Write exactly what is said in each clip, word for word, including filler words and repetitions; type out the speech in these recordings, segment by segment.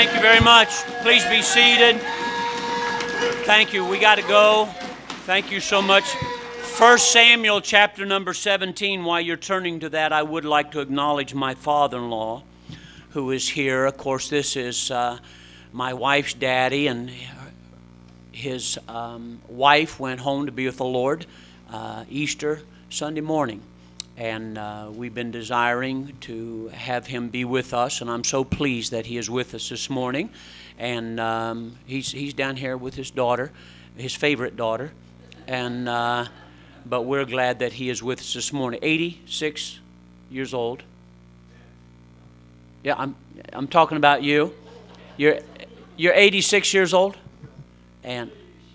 Thank you very much. Please be seated. Thank you. We got to go. Thank you so much. First Samuel chapter number seventeen. While you're turning to that, I would like to acknowledge my father-in-law who is here. Of course, this is uh, my wife's daddy, and his um, wife went home to be with the Lord uh, Easter Sunday morning. And uh, we've been desiring to have him be with us, and I'm so pleased that he is with us this morning. And um, he's he's down here with his daughter, his favorite daughter, and uh, but we're glad that he is with us this morning. eighty-six years old. Yeah, I'm I'm talking about you. You're you're eighty-six years old, and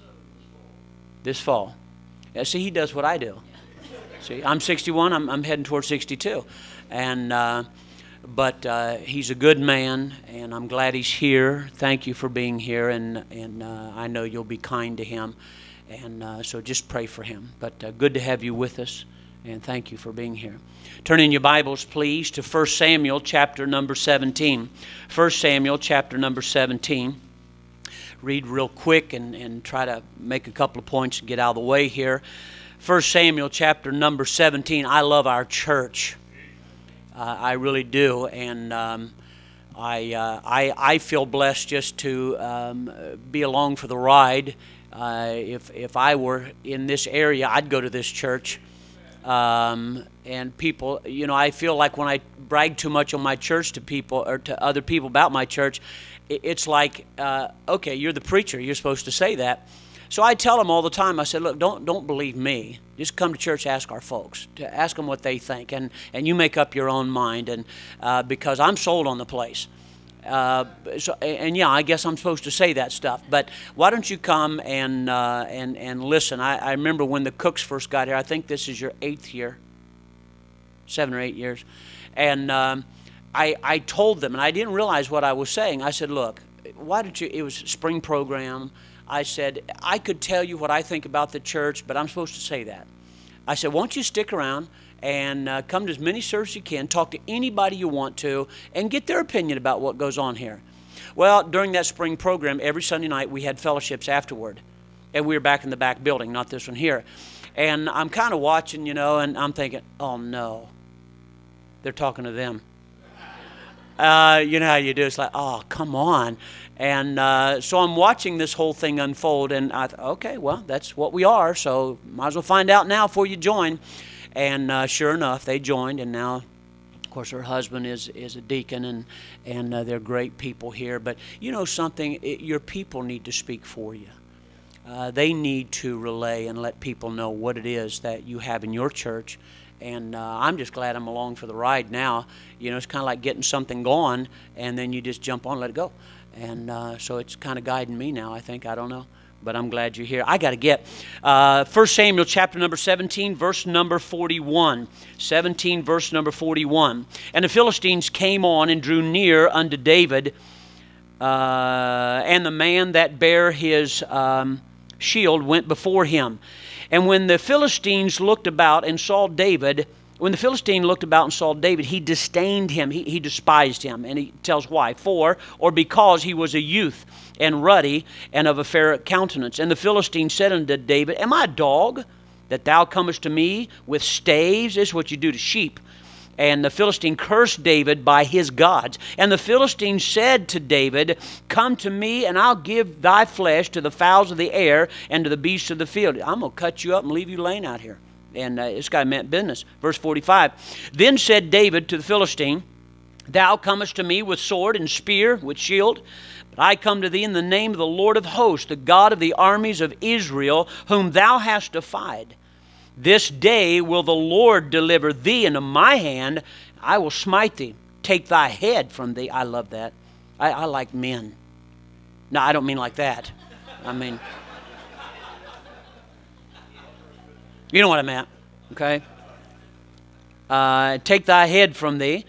this fall. Yeah, see, he does what I do. See, I'm sixty-one. I'm, I'm heading toward sixty-two, and uh, but uh, he's a good man, and I'm glad he's here. Thank you for being here, and and uh, I know you'll be kind to him, and uh, so just pray for him. But uh, good to have you with us, and thank you for being here. Turn in your Bibles, please, to First Samuel chapter number seventeen. First Samuel chapter number seventeen. Read real quick and and try to make a couple of points and get out of the way here. First Samuel chapter number seventeen. I love our church. Uh, I really do, and um, I, uh, I I feel blessed just to um, be along for the ride. Uh, if if I were in this area, I'd go to this church. Um, and people, you know, I feel like when I brag too much on my church to people or to other people about my church, it's like, uh, okay, you're the preacher. You're supposed to say that. So I tell them all the time, I said, look, don't don't believe me. Just come to church, ask our folks, to ask them what they think, and, and you make up your own mind. And uh, because I'm sold on the place. Uh, so, and yeah, I guess I'm supposed to say that stuff. But why don't you come and uh, and and listen? I, I remember when the Cooks first got here. I think this is your eighth year, seven or eight years. And um, I I told them, and I didn't realize what I was saying. I said, look, why don't you? It was spring program. I said, I could tell you what I think about the church, but I'm supposed to say that. I said, won't you stick around and uh, come to as many services as you can, talk to anybody you want to, and get their opinion about what goes on here. Well, during that spring program, every Sunday night we had fellowships afterward, and we were back in the back building, not this one here. And I'm kind of watching, you know, and I'm thinking, oh no, they're talking to them. Uh, you know how you do. It's like, oh, come on. And uh, so I'm watching this whole thing unfold, and I thought, okay, well, that's what we are, so might as well find out now before you join. And uh, sure enough, they joined, and now, of course, her husband is, is a deacon, and, and uh, they're great people here. But you know something? It, your people need to speak for you. Uh, they need to relay and let people know what it is that you have in your church. And uh, I'm just glad I'm along for the ride now. You know, it's kind of like getting something going, and then you just jump on and let it go. And uh, so it's kind of guiding me now, I think. I don't know. But I'm glad you're here. I got to get uh, First Samuel chapter number seventeen, verse number forty-one. seventeen, verse number forty-one. And the Philistines came on and drew near unto David, uh, and the man that bare his um, shield went before him. And when the Philistines looked about and saw David, when the Philistine looked about and saw David, he disdained him, he, he despised him. And he tells why. For, or because he was a youth, and ruddy, and of a fair countenance. And the Philistine said unto David, am I a dog, that thou comest to me with staves? This is what you do to sheep. And the Philistine cursed David by his gods. And the Philistine said to David, come to me, and I'll give thy flesh to the fowls of the air, and to the beasts of the field. I'm going to cut you up and leave you laying out here. And uh, this guy meant business. Verse forty-five. Then said David to the Philistine, thou comest to me with sword and spear, with shield. But I come to thee in the name of the Lord of hosts, the God of the armies of Israel, whom thou hast defied. This day will the Lord deliver thee into my hand. I will smite thee. Take thy head from thee. I love that. I, I like men. No, I don't mean like that. I mean, you know what I meant, okay? Uh, take thy head from thee,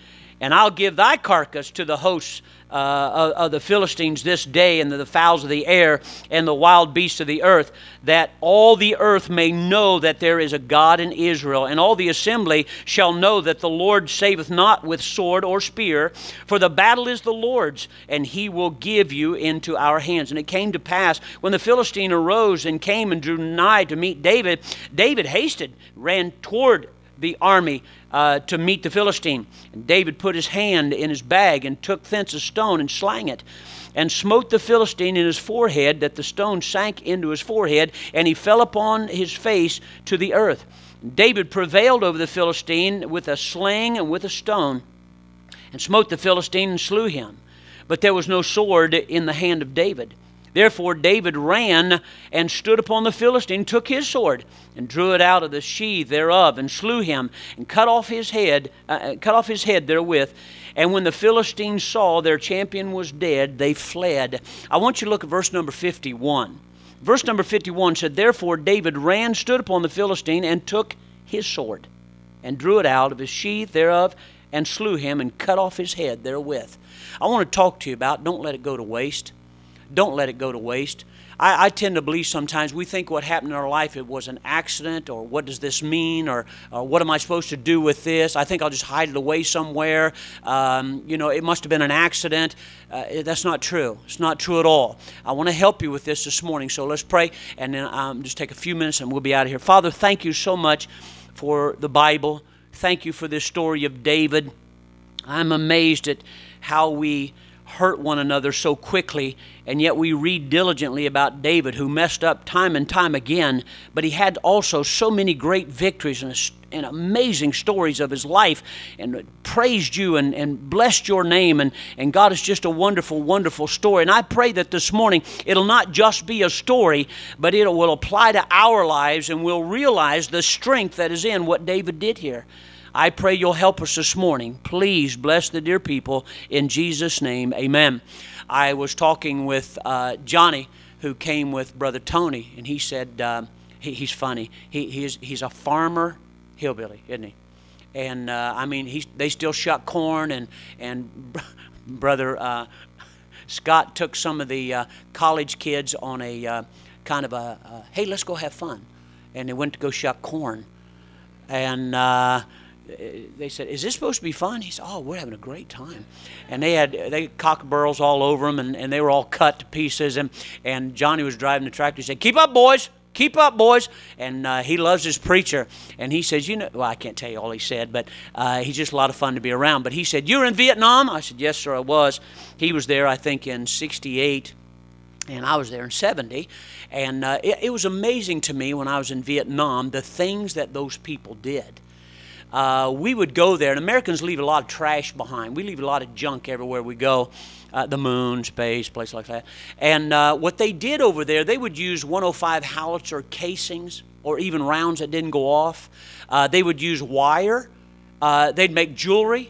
And I'll give thy carcass to the hosts uh, of, of the Philistines this day, and the fowls of the air, and the wild beasts of the earth, that all the earth may know that there is a God in Israel. And all the assembly shall know that the Lord saveth not with sword or spear, for the battle is the Lord's, and he will give you into our hands. And it came to pass, when the Philistine arose and came and drew nigh to meet David, David hasted, ran toward the army uh, to meet the Philistine. And David put his hand in his bag and took thence a stone and slang it, and smote the Philistine in his forehead, that the stone sank into his forehead, and he fell upon his face to the earth. David prevailed over the Philistine with a sling and with a stone, and smote the Philistine and slew him. But there was no sword in the hand of David. Therefore David ran and stood upon the Philistine, took his sword, and drew it out of the sheath thereof, and slew him, and cut off his head, uh, cut off his head therewith. And when the Philistines saw their champion was dead, they fled. I want you to look at verse number fifty-one. Verse number fifty-one said, Therefore David ran, stood upon the Philistine, and took his sword, and drew it out of his sheath thereof, and slew him, and cut off his head therewith. I want to talk to you about, don't let it go to waste. Don't let it go to waste. I, I tend to believe sometimes we think what happened in our life, it was an accident, or what does this mean, or, or what am I supposed to do with this? I think I'll just hide it away somewhere. Um, you know, it must have been an accident. Uh, that's not true. It's not true at all. I want to help you with this this morning, so let's pray, and then um, just take a few minutes and we'll be out of here. Father, thank you so much for the Bible. Thank you for this story of David. I'm amazed at how we hurt one another so quickly, and yet we read diligently about David, who messed up time and time again, but he had also so many great victories and, and amazing stories of his life, and praised you and, and blessed your name, and, and God is just a wonderful, wonderful story. And I pray that this morning it'll not just be a story, but it will apply to our lives, and we'll realize the strength that is in what David did here. I pray you'll help us this morning. Please bless the dear people in Jesus' name. Amen. I was talking with uh, Johnny, who came with Brother Tony, and he said, uh, he, he's funny. He, he's, he's a farmer hillbilly, isn't he? And uh, I mean, he's, they still shuck corn, and, and Brother uh, Scott took some of the uh, college kids on a uh, kind of a, uh, hey, let's go have fun. And they went to go shuck corn. And uh, they said, is this supposed to be fun? He said, oh, we're having a great time. And they had they had cockerburls all over them, and, and they were all cut to pieces. And, and Johnny was driving the tractor. He said, keep up, boys. Keep up, boys. And uh, he loves his preacher. And he says, you know, well, I can't tell you all he said, but uh, he's just a lot of fun to be around. But he said, you were in Vietnam? I said, yes, sir, I was. He was there, I think, in sixty-eight. And I was there in seventy. And uh, it, it was amazing to me when I was in Vietnam, the things that those people did. Uh, we would go there, and Americans leave a lot of trash behind. We leave a lot of junk everywhere we go, uh, the moon, space, places like that. And uh, what they did over there, they would use one oh five howitzer casings, or even rounds that didn't go off. Uh, they would use wire. Uh, they'd make jewelry.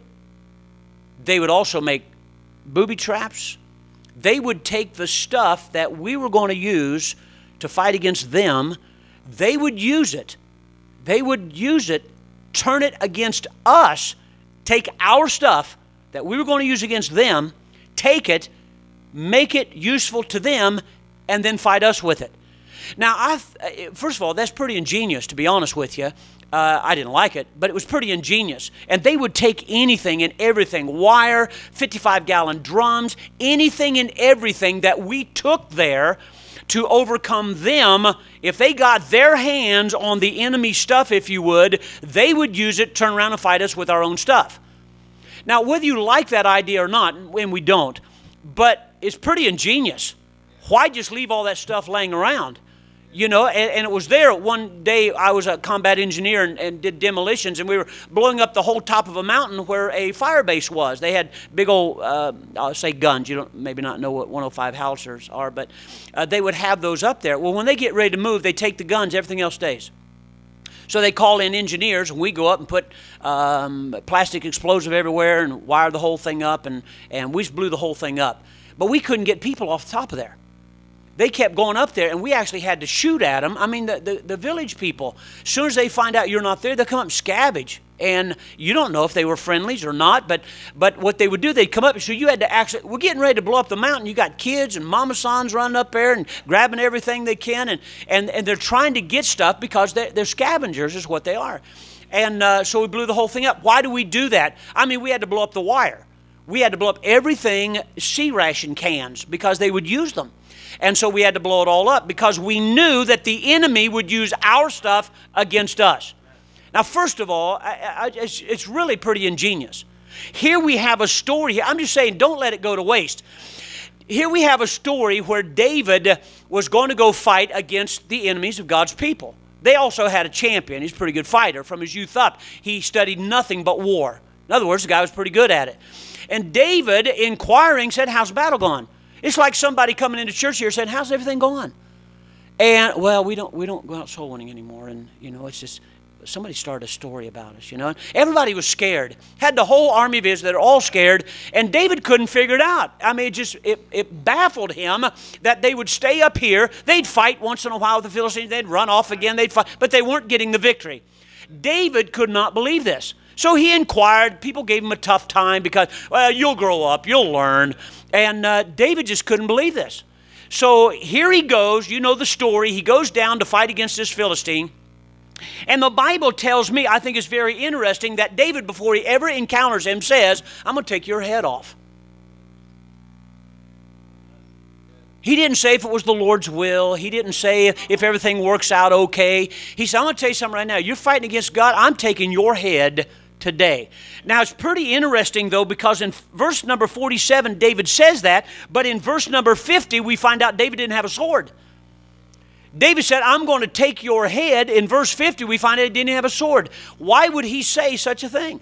They would also make booby traps. They would take the stuff that we were going to use to fight against them. They would use it. They would use it, turn it against us, take our stuff that we were going to use against them, take it, make it useful to them, and then fight us with it. Now, I've, first of all, that's pretty ingenious, to be honest with you. Uh, I didn't like it, but it was pretty ingenious. And they would take anything and everything, wire, fifty-five gallon drums, anything and everything that we took there to overcome them. If they got their hands on the enemy stuff, if you would, they would use it, turn around and fight us with our own stuff. Now, whether you like that idea or not, and we don't, but it's pretty ingenious. Why just leave all that stuff laying around? You know, and, and it was there. One day I was a combat engineer and, and did demolitions, and we were blowing up the whole top of a mountain where a fire base was. They had big old, uh, I'll say guns. You don't maybe not know what one oh five howitzers are, but uh, they would have those up there. Well, when they get ready to move, they take the guns. Everything else stays. So they call in engineers, and we go up and put um, plastic explosive everywhere and wire the whole thing up, and, and we just blew the whole thing up. But we couldn't get people off the top of there. they kept going up there, and we actually had to shoot at them. I mean, the, the, the village people, as soon as they find out you're not there, they'll come up and scavenge. And you don't know if they were friendlies or not, but but what they would do, they'd come up. So you had to actually, we're getting ready to blow up the mountain. You got kids and mama sons running up there and grabbing everything they can, and and, and they're trying to get stuff because they're, they're scavengers is what they are. And uh, so we blew the whole thing up. Why do we do that? I mean, we had to blow up the wire. We had to blow up everything, sea ration cans, because they would use them. And so we had to blow it all up because we knew that the enemy would use our stuff against us. Now, first of all, I, I, it's, it's really pretty ingenious. Here we have a story. I'm just saying, don't let it go to waste. Here we have a story where David was going to go fight against the enemies of God's people. They also had a champion. He's a pretty good fighter from his youth up. He studied nothing but war. In other words, the guy was pretty good at it. And David, inquiring, said, how's the battle going? It's like somebody coming into church here saying, how's everything going? And, well, we don't we don't go out soul winning anymore. And, you know, it's just, somebody started a story about us, you know. Everybody was scared. Had the whole army of Israel, they're all scared. And David couldn't figure it out. I mean, it just, it, it baffled him that they would stay up here. They'd fight once in a while with the Philistines. They'd run off again. They'd fight. But they weren't getting the victory. David could not believe this. So he inquired. People gave him a tough time because, well, you'll grow up, you'll learn. And uh, David just couldn't believe this. So here he goes. You know the story. He goes down to fight against this Philistine. And the Bible tells me, I think it's very interesting, that David, before he ever encounters him, says, I'm going to take your head off. He didn't say if it was the Lord's will. He didn't say if, if everything works out okay. He said, I'm going to tell you something right now. You're fighting against God. I'm taking your head today. Now, it's pretty interesting, though, because in verse number forty-seven, David says that, but in verse number fifty, we find out David didn't have a sword. David said, I'm going to take your head. In verse fifty, we find out he didn't have a sword. Why would he say such a thing?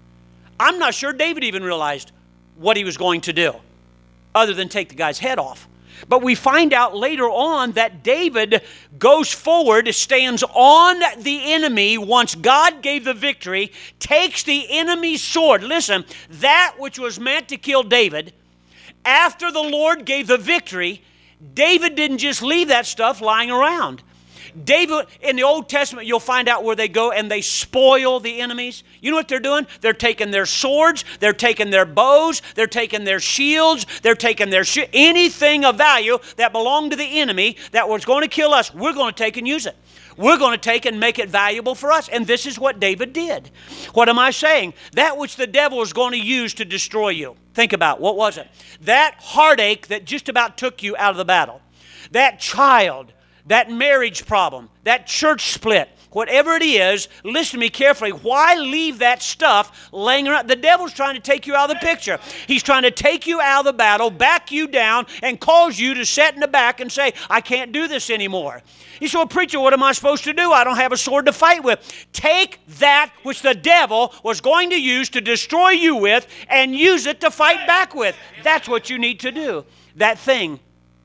I'm not sure David even realized what he was going to do, other than take the guy's head off. But we find out later on that David goes forward, stands on the enemy once God gave the victory, takes the enemy's sword. Listen, that which was meant to kill David, after the Lord gave the victory, David didn't just leave that stuff lying around. David, in the Old Testament, you'll find out where they go and they spoil the enemies. You know what they're doing? They're taking their swords, they're taking their bows, they're taking their shields, they're taking their sh- anything of value that belonged to the enemy that was going to kill us, we're going to take and use it. We're going to take and make it valuable for us. And this is what David did. What am I saying? That which the devil is going to use to destroy you. Think about, what was it? That heartache that just about took you out of the battle. That child, that marriage problem, that church split, whatever it is, listen to me carefully. Why leave that stuff laying around? The devil's trying to take you out of the picture. He's trying to take you out of the battle, back you down, and cause you to sit in the back and say, I can't do this anymore. You say, well, preacher, what am I supposed to do? I don't have a sword to fight with. Take that which the devil was going to use to destroy you with and use it to fight back with. That's what you need to do. That thing,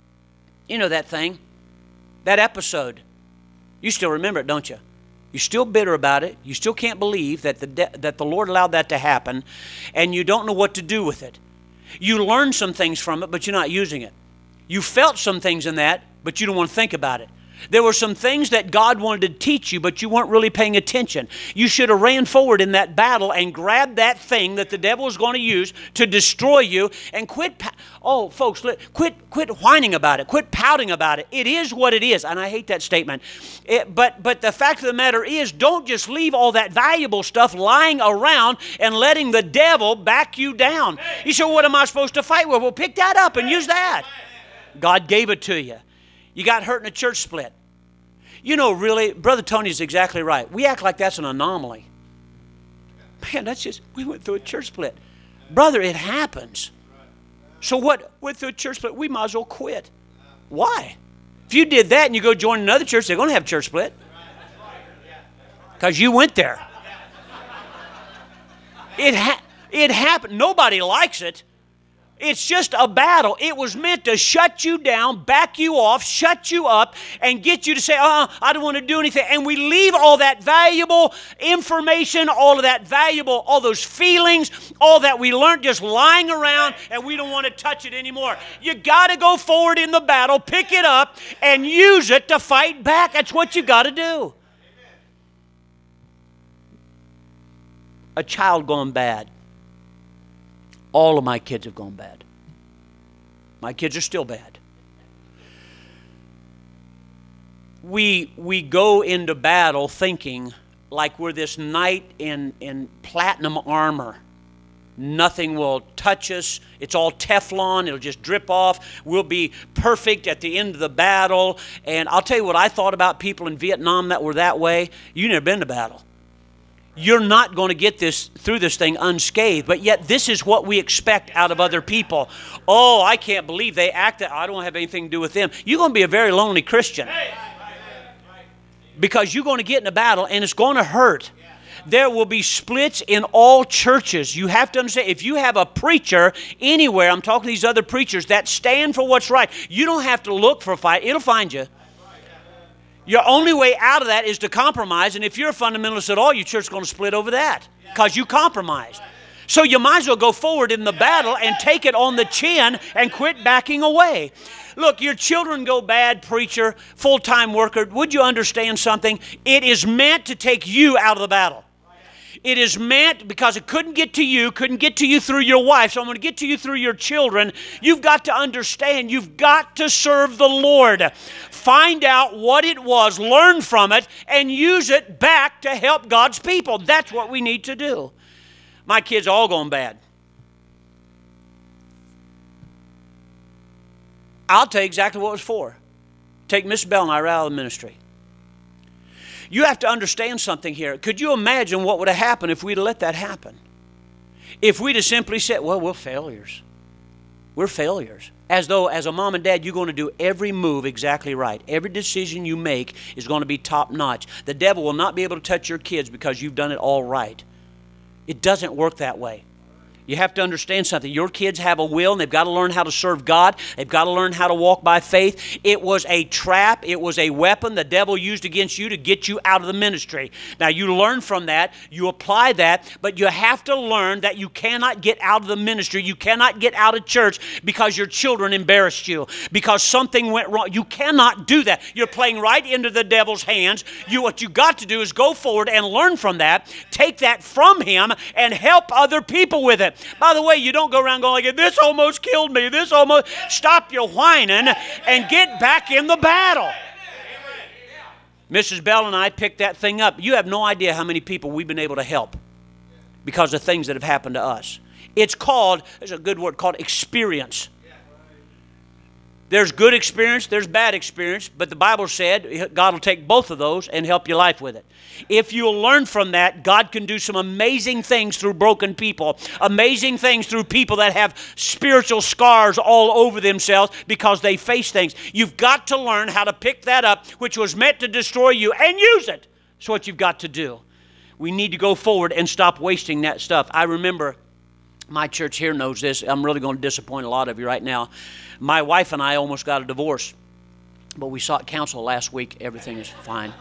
you know that thing, that episode, you still remember it, don't you? You're still bitter about it. You still can't believe that the de- that the Lord allowed that to happen, and you don't know what to do with it. You learned some things from it, but you're not using it. You felt some things in that, but you don't want to think about it. There were some things that God wanted to teach you, but you weren't really paying attention. You should have ran forward in that battle and grabbed that thing that the devil was going to use to destroy you and quit. Pa- oh, folks, quit quit whining about it. Quit pouting about it. It is what it is, and I hate that statement. It, but, but the fact of the matter is, don't just leave all that valuable stuff lying around and letting the devil back you down. You say, what am I supposed to fight with? Well, pick that up and use that. God gave it to you. You got hurt in a church split. You know, really, Brother Tony's exactly right. We act like that's an anomaly. Man, that's just, we went through a church split. Brother, it happens. So what, went through a church split, we might as well quit. Why? If you did that and you go join another church, they're going to have a church split. Because you went there. It, ha- it happened. Nobody likes it. It's just a battle. It was meant to shut you down, back you off, shut you up, and get you to say, uh, I don't want to do anything. And we leave all that valuable information, all of that valuable, all those feelings, all that we learned just lying around, and we don't want to touch it anymore. You got to go forward in the battle, pick it up, and use it to fight back. That's what you got to do. A child gone bad. All of my kids have gone bad. My kids are still bad. We, we go into battle thinking like we're this knight in, in platinum armor. Nothing will touch us. It's all Teflon. It'll just drip off. We'll be perfect at the end of the battle. And I'll tell you what I thought about people in Vietnam that were that way. You've never been to battle. You're not going to get this through this thing unscathed, but yet this is what we expect out of other people. Oh, I can't believe they act that. I don't have anything to do with them. You're going to be a very lonely Christian because you're going to get in a battle and it's going to hurt. There will be splits in all churches. You have to understand, if you have a preacher anywhere, I'm talking to these other preachers that stand for what's right, you don't have to look for a fight. It'll find you. Your only way out of that is to compromise. And if you're a fundamentalist at all, your church's going to split over that because you compromised. So you might as well go forward in the battle and take it on the chin and quit backing away. Look, your children go bad, preacher, full-time worker. Would you understand something? It is meant to take you out of the battle. It is meant because it couldn't get to you, couldn't get to you through your wife, so I'm going to get to you through your children. You've got to understand, you've got to serve the Lord. Find out what it was, learn from it, and use it back to help God's people. That's what we need to do. My kids are all going bad. I'll tell you exactly what it was for. Take Miss Bell and I out of the ministry. You have to understand something here. Could you imagine what would have happened if we'd have let that happen? If we'd have simply said, well, we're failures. We're failures. As though, as a mom and dad, you're going to do every move exactly right. Every decision you make is going to be top notch. The devil will not be able to touch your kids because you've done it all right. It doesn't work that way. You have to understand something. Your kids have a will, and they've got to learn how to serve God. They've got to learn how to walk by faith. It was a trap. It was a weapon the devil used against you to get you out of the ministry. Now, you learn from that. You apply that. But you have to learn that you cannot get out of the ministry. You cannot get out of church because your children embarrassed you, because something went wrong. You cannot do that. You're playing right into the devil's hands. You, what you got to do is go forward and learn from that. Take that from him and help other people with it. By the way, you don't go around going like, this almost killed me, this almost... Stop your whining and get back in the battle. Missus Bell and I picked that thing up. You have no idea how many people we've been able to help because of things that have happened to us. It's called, there's a good word called experience. There's good experience, there's bad experience, but the Bible said God will take both of those and help your life with it. If you'll learn from that, God can do some amazing things through broken people, amazing things through people that have spiritual scars all over themselves because they face things. You've got to learn how to pick that up, which was meant to destroy you, and use it. That's what you've got to do. We need to go forward and stop wasting that stuff. I remember, my church here knows this. I'm really going to disappoint a lot of you right now. My wife and I almost got a divorce, but we sought counsel last week. Everything is fine.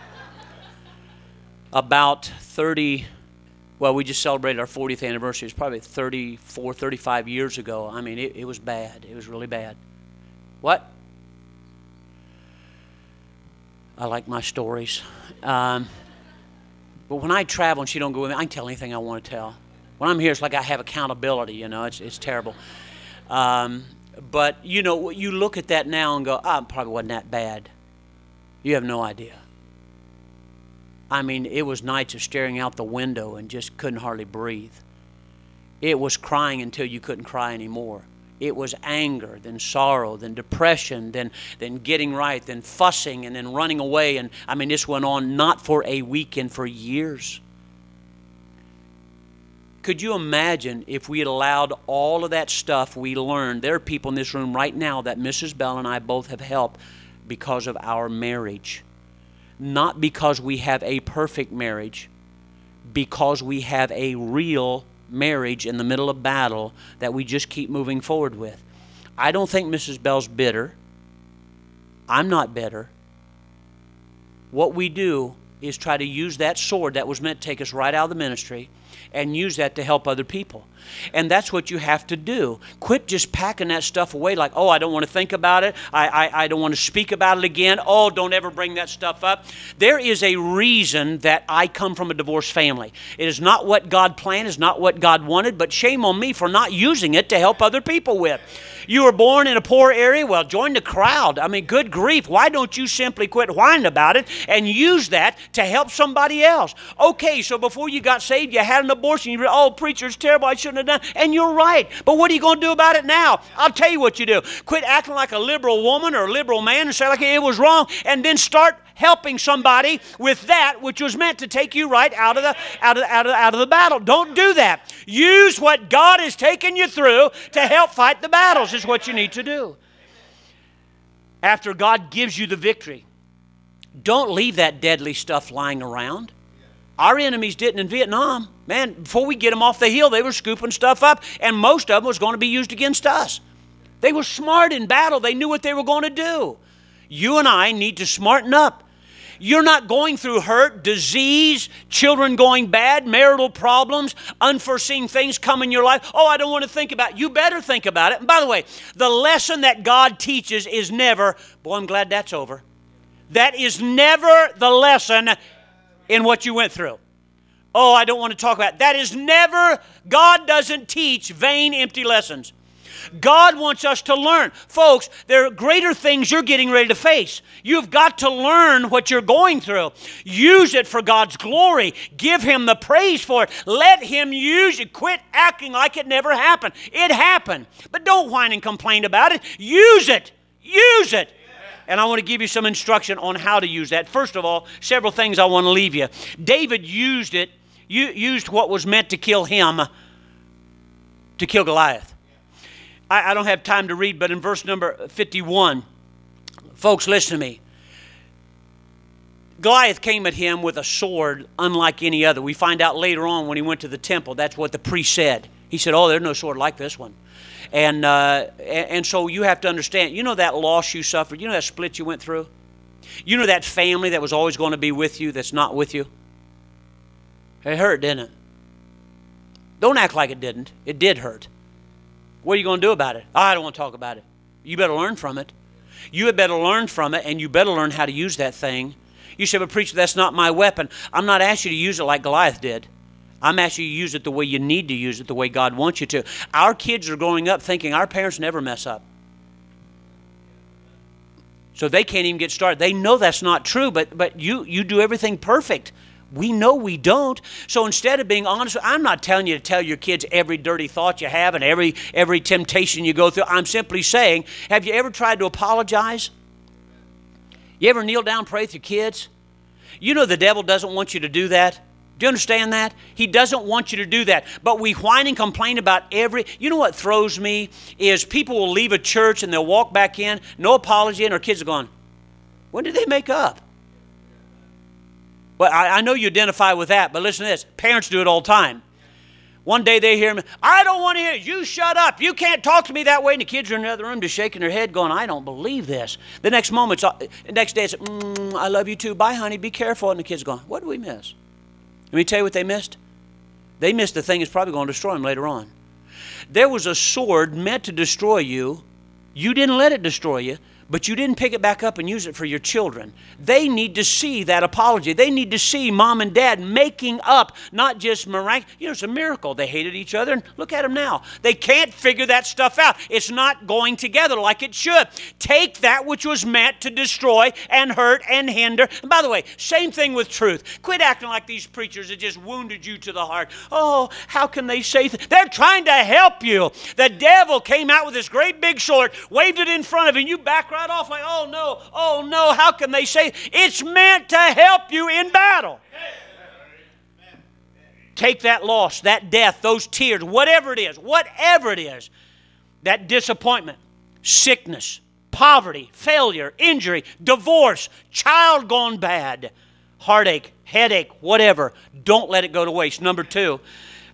About thirty, well, we just celebrated our fortieth anniversary. It was probably thirty-four, thirty-five years ago. I mean, it, it was bad. It was really bad. What? I like my stories. Um, but when I travel and she don't go with me, I can tell anything I want to tell. When I'm here, it's like I have accountability, you know. It's, it's terrible. Um, but, you know, you look at that now and go, oh, it probably wasn't that bad. You have no idea. I mean, it was nights of staring out the window and just couldn't hardly breathe. It was crying until you couldn't cry anymore. It was anger, then sorrow, then depression, then, then getting right, then fussing, and then running away. And, I mean, this went on not for a weekend, for years. Could you imagine if we had allowed all of that stuff we learned? There are people in this room right now that Missus Bell and I both have helped because of our marriage. Not because we have a perfect marriage, because we have a real marriage in the middle of battle that we just keep moving forward with. I don't think Missus Bell's bitter. I'm not bitter. What we do is try to use that sword that was meant to take us right out of the ministry and use that to help other people. And that's what you have to do. Quit just packing that stuff away like, oh, I don't want to think about it. I, I, I don't want to speak about it again. Oh, don't ever bring that stuff up. There is a reason that I come from a divorced family. It is not what God planned, it's not what God wanted, but shame on me for not using it to help other people with. You were born in a poor area? Well, join the crowd. I mean, good grief. Why don't you simply quit whining about it and use that to help somebody else? Okay, so before you got saved, you had an abortion. You were, oh, preacher, it's terrible. I shouldn't have done. And you're right. But what are you going to do about it now? I'll tell you what you do. Quit acting like a liberal woman or a liberal man and say like it was wrong, and then start helping somebody with that which was meant to take you right out of the out of out of, out of the battle. Don't do that. Use what God has taken you through to help fight the battles is what you need to do. After God gives you the victory, don't leave that deadly stuff lying around. Our enemies didn't in Vietnam. Man, before we get them off the hill, they were scooping stuff up, and most of them was going to be used against us. They were smart in battle. They knew what they were going to do. You and I need to smarten up. You're not going through hurt, disease, children going bad, marital problems, unforeseen things come in your life. Oh, I don't want to think about it. You better think about it. And by the way, the lesson that God teaches is never, boy, I'm glad that's over. That is never the lesson in what you went through. Oh, I don't want to talk about it. That is never, God doesn't teach vain, empty lessons. God wants us to learn. Folks, there are greater things you're getting ready to face. You've got to learn what you're going through. Use it for God's glory. Give Him the praise for it. Let Him use it. Quit acting like it never happened. It happened. But don't whine and complain about it. Use it. Use it. And I want to give you some instruction on how to use that. First of all, several things I want to leave you. David used it, used what was meant to kill him to kill Goliath. I, I don't have time to read, but in verse number fifty-one, folks, listen to me. Goliath came at him with a sword unlike any other. We find out later on when he went to the temple, that's what the priest said. He said, oh, there's no sword like this one. And, uh, and and so you have to understand, you know that loss you suffered, you know that split you went through? You know that family that was always going to be with you that's not with you? It hurt, didn't it? Don't act like it didn't. It did hurt. What are you going to do about it? Oh, I don't want to talk about it. You better learn from it. You had better learn from it, and you better learn how to use that thing. You say, but preacher, that's not my weapon. I'm not asking you to use it like Goliath did. I'm asking you to use it the way you need to use it, the way God wants you to. Our kids are growing up thinking our parents never mess up. So they can't even get started. They know that's not true, but, but you, you do everything perfect. We know we don't. So instead of being honest, I'm not telling you to tell your kids every dirty thought you have and every, every temptation you go through. I'm simply saying, have you ever tried to apologize? You ever kneel down and pray with your kids? You know the devil doesn't want you to do that. Do you understand that? He doesn't want you to do that. But we whine and complain about every... You know what throws me is people will leave a church and they'll walk back in, no apology, and our kids are going, when did they make up? Well, I, I know you identify with that, but listen to this. Parents do it all the time. One day they hear me, I don't want to hear it. You shut up. You can't talk to me that way. And the kids are in the other room just shaking their head going, I don't believe this. The next moment, the next day it's, mm, I love you too. Bye, honey. Be careful. And the kids are going, what did we miss? Let me tell you what they missed. They missed the thing that's probably going to destroy them later on. There was a sword meant to destroy you. You didn't let it destroy you, but you didn't pick it back up and use it for your children. They need to see that apology. They need to see mom and dad making up, not just miraculous. You know, it's a miracle. They hated each other, and look at them now. They can't figure that stuff out. It's not going together like it should. Take that which was meant to destroy and hurt and hinder. And by the way, same thing with truth. Quit acting like these preachers that just wounded you to the heart. Oh, how can they say th- They're trying to help you. The devil came out with this great big sword, waved it in front of you, and you back right off like, oh no, oh no, how can they say it? It's meant to help you in battle. Take that loss, that death, those tears, whatever it is, whatever it is, that disappointment, sickness, poverty, failure, injury, divorce, child gone bad, heartache, headache, whatever. Don't let it go to waste. Number two,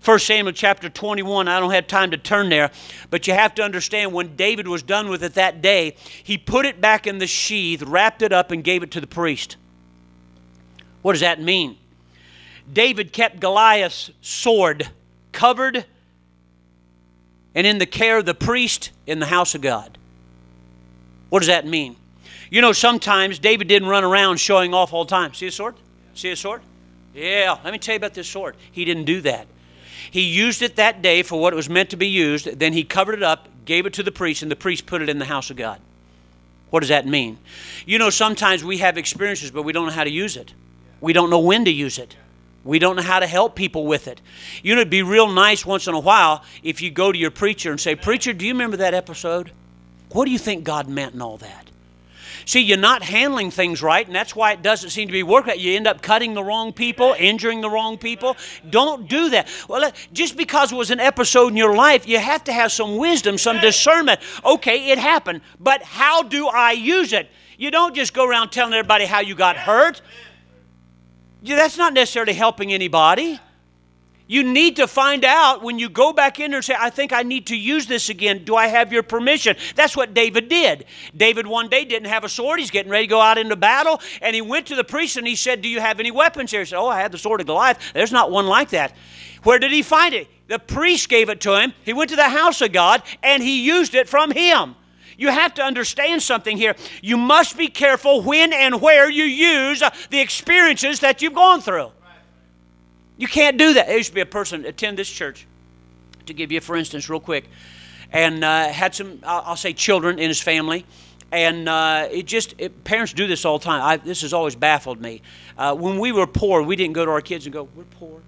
First Samuel chapter twenty-one, I don't have time to turn there, but you have to understand when David was done with it that day, he put it back in the sheath, wrapped it up, and gave it to the priest. What does that mean? David kept Goliath's sword covered and in the care of the priest in the house of God. What does that mean? You know, sometimes David didn't run around showing off all the time. See a sword? See a sword? Yeah, let me tell you about this sword. He didn't do that. He used it that day for what it was meant to be used. Then he covered it up, gave it to the priest, and the priest put it in the house of God. What does that mean? You know, sometimes we have experiences, but we don't know how to use it. We don't know when to use it. We don't know how to help people with it. You know, it'd be real nice once in a while if you go to your preacher and say, "Preacher, do you remember that episode? What do you think God meant in all that?" See, you're not handling things right, and that's why it doesn't seem to be working. You end up cutting the wrong people, injuring the wrong people. Don't do that. Well, just because it was an episode in your life, you have to have some wisdom, some discernment. Okay, it happened, but how do I use it? You don't just go around telling everybody how you got hurt. That's not necessarily helping anybody. You need to find out when you go back in there and say, "I think I need to use this again. Do I have your permission?" That's what David did. David one day didn't have a sword. He's getting ready to go out into battle. And he went to the priest and he said, "Do you have any weapons here?" He said, "Oh, I have the sword of Goliath. There's not one like that." Where did he find it? The priest gave it to him. He went to the house of God and he used it from him. You have to understand something here. You must be careful when and where you use the experiences that you've gone through. You can't do that. There used to be a person attend this church, to give you for instance real quick, and uh, had some, I'll say, children in his family. And uh, it just, it, parents do this all the time. I, this has always baffled me. Uh, when we were poor, we didn't go to our kids and go, "We're poor.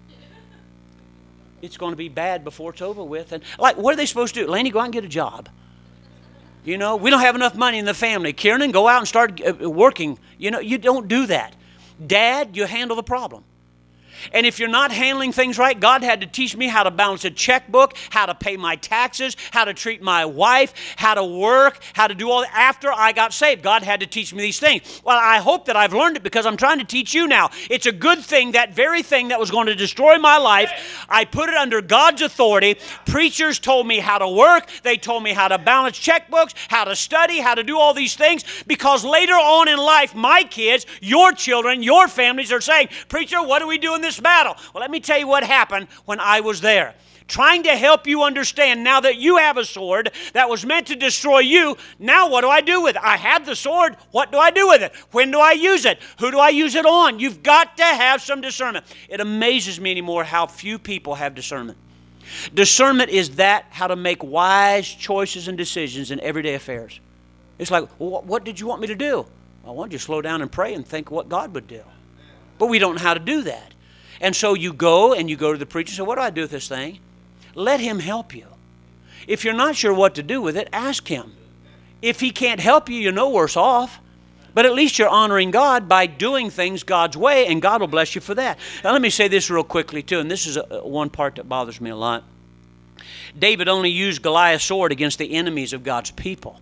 It's going to be bad before it's over with." And like, what are they supposed to do? "Laney, go out and get a job. You know, we don't have enough money in the family. Kieran, go out and start working." You know, you don't do that. Dad, you handle the problem. And if you're not handling things right, God had to teach me how to balance a checkbook, how to pay my taxes, how to treat my wife, how to work, how to do all that. After I got saved, God had to teach me these things. Well, I hope that I've learned it because I'm trying to teach you now. It's a good thing, that very thing that was going to destroy my life, I put it under God's authority. Preachers told me how to work. They told me how to balance checkbooks, how to study, how to do all these things, because later on in life, my kids, your children, your families are saying, "Preacher, what do we do in this battle?" Well, let me tell you what happened when I was there. Trying to help you understand, now that you have a sword that was meant to destroy you, now what do I do with it? I have the sword. What do I do with it? When do I use it? Who do I use it on? You've got to have some discernment. It amazes me anymore how few people have discernment. Discernment is that, how to make wise choices and decisions in everyday affairs. It's like, well, what did you want me to do? I wanted you to slow down and pray and think what God would do. But we don't know how to do that. And so you go and you go to the preacher and say, "What do I do with this thing?" Let him help you. If you're not sure what to do with it, ask him. If he can't help you, you're no worse off. But at least you're honoring God by doing things God's way, and God will bless you for that. Now let me say this real quickly too, and this is a, one part that bothers me a lot. David only used Goliath's sword against the enemies of God's people.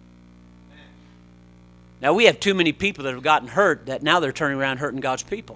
Now we have too many people that have gotten hurt that now they're turning around hurting God's people.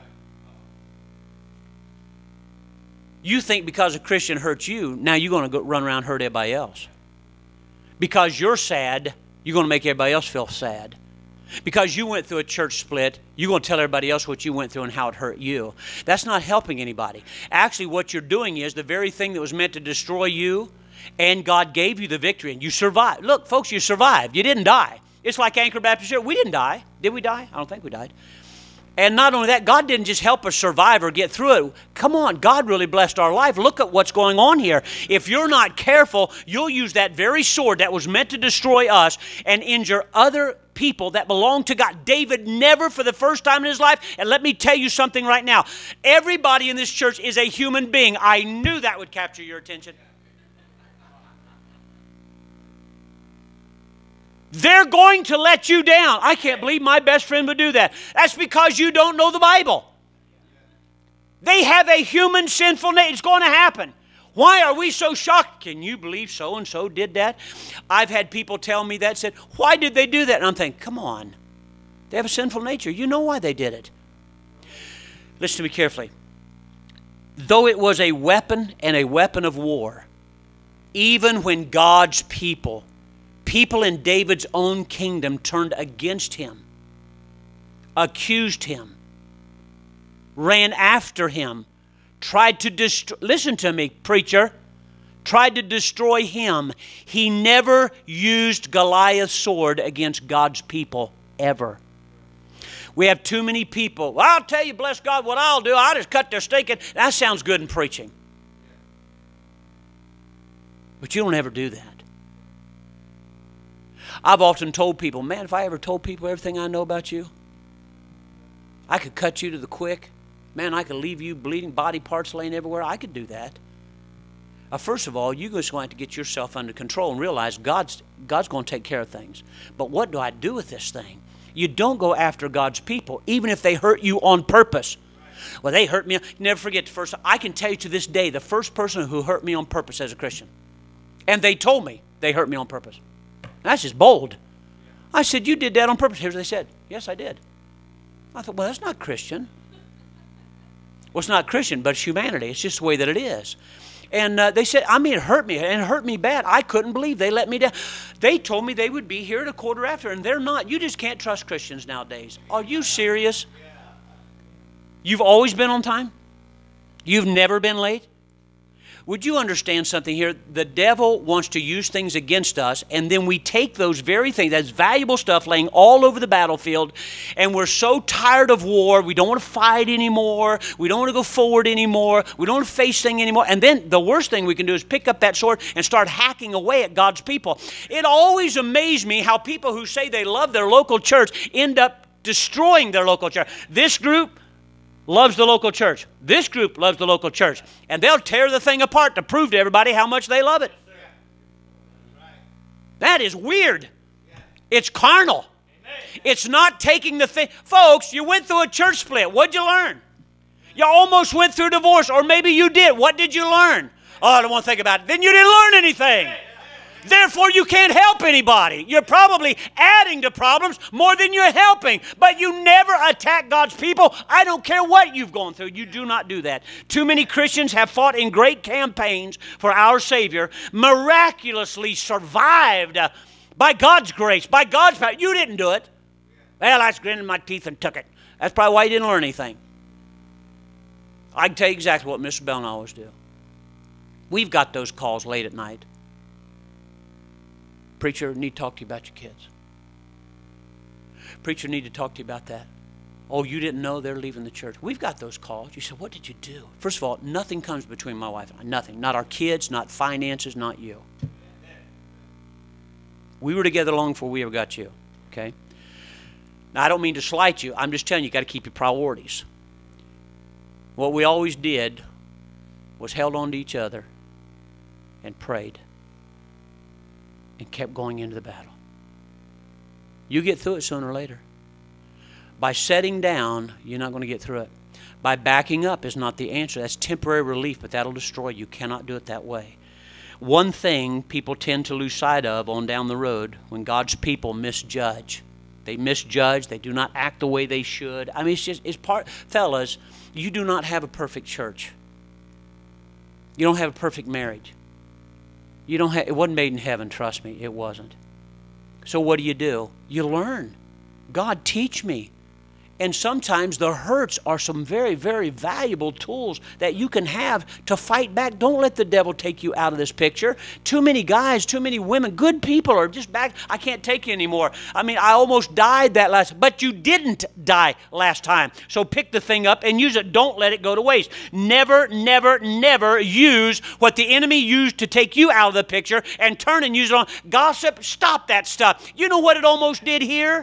You think because a Christian hurts you, now you're going to go run around and hurt everybody else. Because you're sad, you're going to make everybody else feel sad. Because you went through a church split, you're going to tell everybody else what you went through and how it hurt you. That's not helping anybody. Actually, what you're doing is the very thing that was meant to destroy you, and God gave you the victory, and you survived. Look, folks, you survived. You didn't die. It's like Anchor Baptist Church. We didn't die. Did we die? I don't think we died. And not only that, God didn't just help us survive or get through it. Come on, God really blessed our life. Look at what's going on here. If you're not careful, you'll use that very sword that was meant to destroy us and injure other people that belong to God. David never, for the first time in his life, and let me tell you something right now, everybody in this church is a human being. I knew that would capture your attention. They're going to let you down. I can't believe my best friend would do that. That's because you don't know the Bible. They have a human sinful nature. It's going to happen. Why are we so shocked? Can you believe so-and-so did that? I've had people tell me that, said, "Why did they do that?" And I'm thinking, come on. They have a sinful nature. You know why they did it. Listen to me carefully. though it was a weapon and a weapon of war, even when God's people, people in David's own kingdom, turned against him, accused him, ran after him, tried to destroy, listen to me, preacher, tried to destroy him, he never used Goliath's sword against God's people, ever. We have too many people. Well, I'll tell you, bless God, what I'll do. I'll just cut their steak. And that sounds good in preaching. But you don't ever do that. I've often told people, man, if I ever told people everything I know about you, I could cut you to the quick. Man, I could leave you bleeding, body parts laying everywhere. I could do that. Uh, first of all, you're just going to have to get yourself under control and realize God's, God's going to take care of things. But what do I do with this thing? You don't go after God's people, even if they hurt you on purpose. Well, they hurt me. Never forget the first. I can tell you to this day, the first person who hurt me on purpose as a Christian. And they told me they hurt me on purpose. That's just bold. I said, you did that on purpose. Here's what they said. Yes, I did. I thought, well, that's not Christian. Well, it's not Christian, but it's humanity. It's just the way that it is. And uh, they said, I mean, it hurt me, and it hurt me bad. I couldn't believe they let me down. They told me they would be here at a quarter after, and they're not. You just can't trust Christians nowadays. Are you serious? You've always been on time? You've never been late? Would you understand something here? The devil wants to use things against us, and then we take those very things, that's valuable stuff laying all over the battlefield, and we're so tired of war, we don't want to fight anymore, we don't want to go forward anymore, we don't want to face things anymore, and then the worst thing we can do is pick up that sword and start hacking away at God's people. It always amazed me how people who say they love their local church end up destroying their local church. This group loves the local church. This group loves the local church. And they'll tear the thing apart to prove to everybody how much they love it. That is weird. It's carnal. It's not taking the thing. Folks, you went through a church split. What'd you learn? You almost went through divorce, or maybe you did. What did you learn? Oh, I don't want to think about it. Then you didn't learn anything. Therefore, you can't help anybody. You're probably adding to problems more than you're helping. But you never attack God's people. I don't care what you've gone through. You do not do that. Too many Christians have fought in great campaigns for our Savior, miraculously survived uh, by God's grace, by God's power. You didn't do it. Well, I grinned in my teeth and took it. That's probably why you didn't learn anything. I can tell you exactly what Mister Bell and I always do. We've got those calls late at night. Preacher, need to talk to you about your kids. Preacher, need to talk to you about that. Oh, you didn't know they're leaving the church. We've got those calls. You said, what did you do? First of all, nothing comes between my wife and I. Nothing. Not our kids, not finances, not you. We were together long before we ever got you. Okay? Now, I don't mean to slight you. I'm just telling you, you got to keep your priorities. What we always did was held on to each other and prayed. And kept going into the battle. You get through it sooner or later. By setting down, you're not going to get through it. By backing up is not the answer. That's temporary relief, but that'll destroy you. You cannot do it that way. One thing people tend to lose sight of on down the road when God's people misjudge. They misjudge. They do not act the way they should. I mean, it's just, it's part, fellas, you do not have a perfect church. You don't have a perfect marriage. You don't have, it wasn't made in heaven, trust me, it wasn't. So what do you do? You learn. God, teach me. And sometimes the hurts are some very, very valuable tools that you can have to fight back. Don't let the devil take you out of this picture. Too many guys, too many women, good people are just back. I can't take you anymore. I mean, I almost died that last, but you didn't die last time. So pick the thing up and use it. Don't let it go to waste. Never, never, never use what the enemy used to take you out of the picture and turn and use it on gossip. Stop that stuff. You know what it almost did here?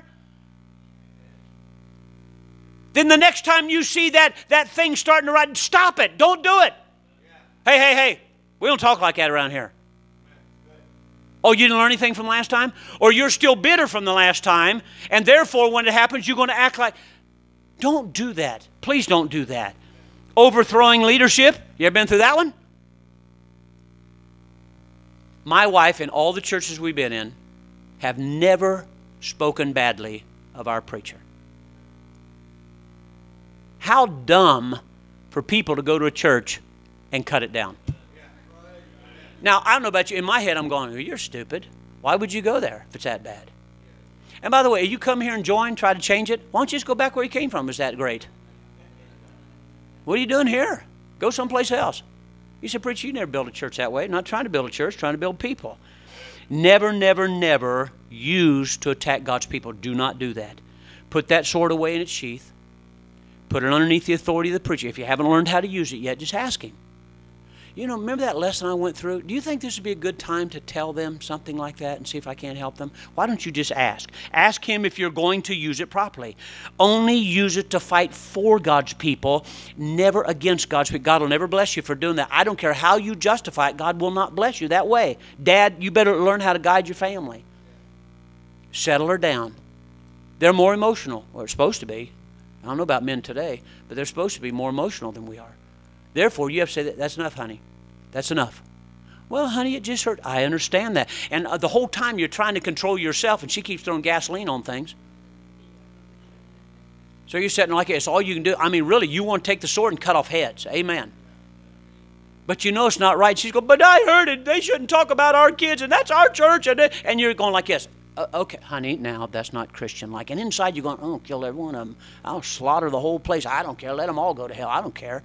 Then the next time you see that, that thing starting to ride, stop it. Don't do it. Yeah. Hey, hey, hey. We don't talk like that around here. Oh, you didn't learn anything from last time? Or you're still bitter from the last time, and therefore when it happens, you're going to act like... Don't do that. Please don't do that. Overthrowing leadership. You ever been through that one? My wife and all the churches we've been in have never spoken badly of our preacher. How dumb for people to go to a church and cut it down. Now, I don't know about you. In my head, I'm going, well, you're stupid. Why would you go there if it's that bad? And by the way, you come here and join, try to change it, why don't you just go back where you came from? Is that great? What are you doing here? Go someplace else. You said, preacher, you never build a church that way. I'm not trying to build a church, trying to build people. Never, never, never use to attack God's people. Do not do that. Put that sword away in its sheath. Put it underneath the authority of the preacher. If you haven't learned how to use it yet, just ask him. You know, remember that lesson I went through? Do you think this would be a good time to tell them something like that and see if I can't help them? Why don't you just ask? Ask him if you're going to use it properly. Only use it to fight for God's people, never against God's people. God will never bless you for doing that. I don't care how you justify it. God will not bless you that way. Dad, you better learn how to guide your family. Settle her down. They're more emotional, or it's supposed to be. I don't know about men today, but they're supposed to be more emotional than we are. Therefore, you have to say, that, that's enough, honey. That's enough. Well, honey, it just hurt. I understand that. And uh, the whole time you're trying to control yourself, and she keeps throwing gasoline on things. So you're sitting like this. All you can do, I mean, really, you want to take the sword and cut off heads. Amen. But you know it's not right. She's going, but I heard it. They shouldn't talk about our kids, and that's our church. And, and you're going like this. Uh, okay, honey, now that's not Christian-like. And inside you're going, oh, kill every one of them. I'll slaughter the whole place. I don't care. Let them all go to hell. I don't care.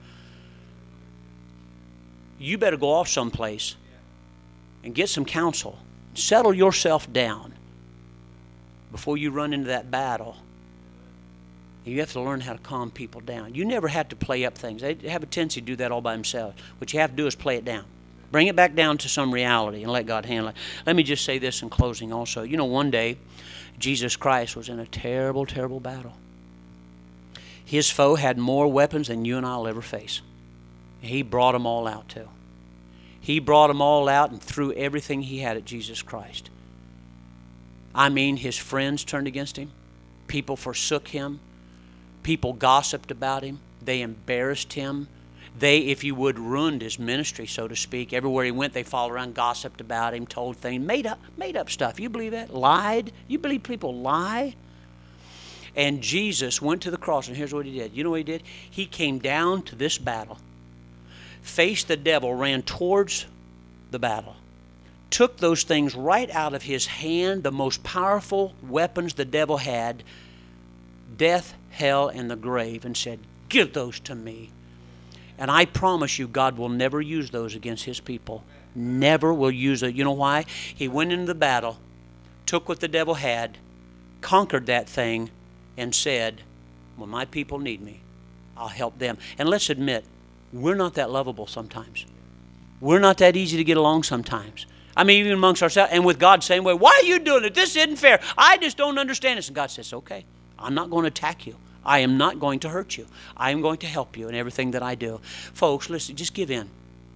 You better go off someplace and get some counsel. Settle yourself down before you run into that battle. You have to learn how to calm people down. You never have to play up things. They have a tendency to do that all by themselves. What you have to do is play it down. Bring it back down to some reality and let God handle it. Let me just say this in closing also. You know, one day, Jesus Christ was in a terrible, terrible battle. His foe had more weapons than you and I will ever face. He brought them all out too. He brought them all out and threw everything he had at Jesus Christ. I mean, his friends turned against him. People forsook him. People gossiped about him. They embarrassed him. They, if you would, ruined his ministry, so to speak. Everywhere he went, they followed around, gossiped about him, told things, made up, made up stuff. You believe that? Lied? You believe people lie? And Jesus went to the cross, and here's what he did. You know what he did? He came down to this battle, faced the devil, ran towards the battle, took those things right out of his hand, the most powerful weapons the devil had, death, hell, and the grave, and said, give those to me. And I promise you, God will never use those against his people. Never will use it. You know why? He went into the battle, took what the devil had, conquered that thing, and said, when my people need me, I'll help them. And let's admit, we're not that lovable sometimes. We're not that easy to get along sometimes. I mean, even amongst ourselves, and with God, same way. Why are you doing it? This isn't fair. I just don't understand this. And God says, okay, I'm not going to attack you. I am not going to hurt you. I am going to help you in everything that I do. Folks, listen, just give in.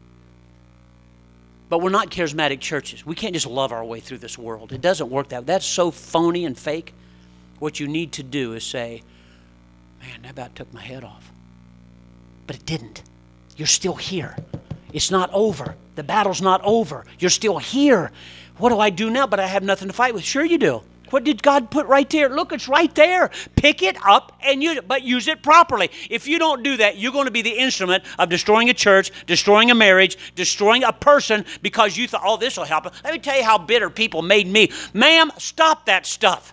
But we're not charismatic churches. We can't just love our way through this world. It doesn't work that way. That's so phony and fake. What you need to do is say, man, that about took my head off. But it didn't. You're still here. It's not over. The battle's not over. You're still here. What do I do now? But I have nothing to fight with. Sure you do. What did God put right there? Look, it's right there. Pick it up and use it, but use it properly. If you don't do that, you're going to be the instrument of destroying a church, destroying a marriage, destroying a person because you thought, oh, this will help. Let me tell you how bitter people made me. Ma'am, stop that stuff.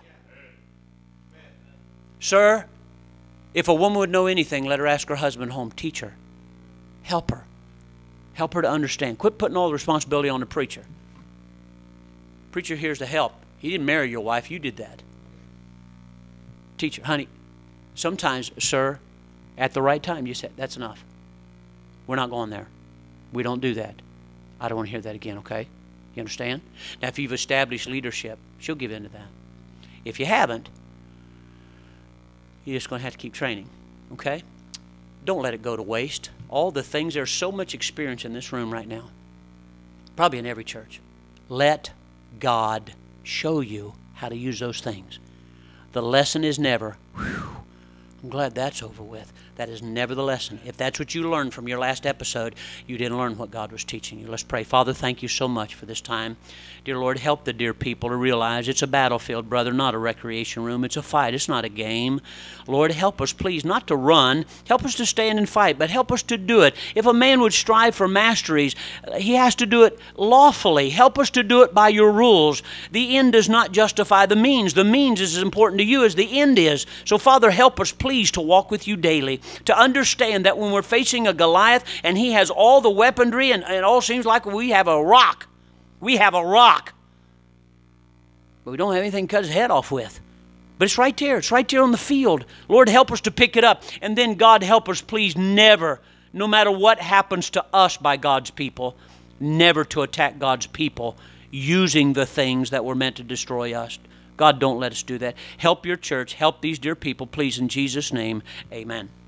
Sir, if a woman would know anything, let her ask her husband home. Teach her. Help her. Help her to understand. Quit putting all the responsibility on the preacher. Preacher here's to help. He didn't marry your wife. You did that. Teacher, honey, sometimes, sir, at the right time, you said, that's enough. We're not going there. We don't do that. I don't want to hear that again, okay? You understand? Now, if you've established leadership, she'll give in to that. If you haven't, you're just going to have to keep training, okay? Don't let it go to waste. All the things, there's so much experience in this room right now, probably in every church. Let God show you how to use those things. The lesson is never, whew, I'm glad that's over with. That is never the lesson. If that's what you learned from your last episode, you didn't learn what God was teaching you. Let's pray. Father, thank you so much for this time. Dear Lord, help the dear people to realize it's a battlefield, brother, not a recreation room. It's a fight. It's not a game. Lord, help us, please, not to run. Help us to stand and fight, but help us to do it. If a man would strive for masteries, he has to do it lawfully. Help us to do it by your rules. The end does not justify the means. The means is as important to you as the end is. So, Father, help us, please, to walk with you daily, to understand that when we're facing a Goliath and he has all the weaponry and, and it all seems like we have a rock. We have a rock. But we don't have anything to cut his head off with. But it's right there. It's right there on the field. Lord, help us to pick it up. And then, God, help us, please, never, no matter what happens to us by God's people, never to attack God's people using the things that were meant to destroy us. God, don't let us do that. Help your church. Help these dear people, please, in Jesus' name. Amen.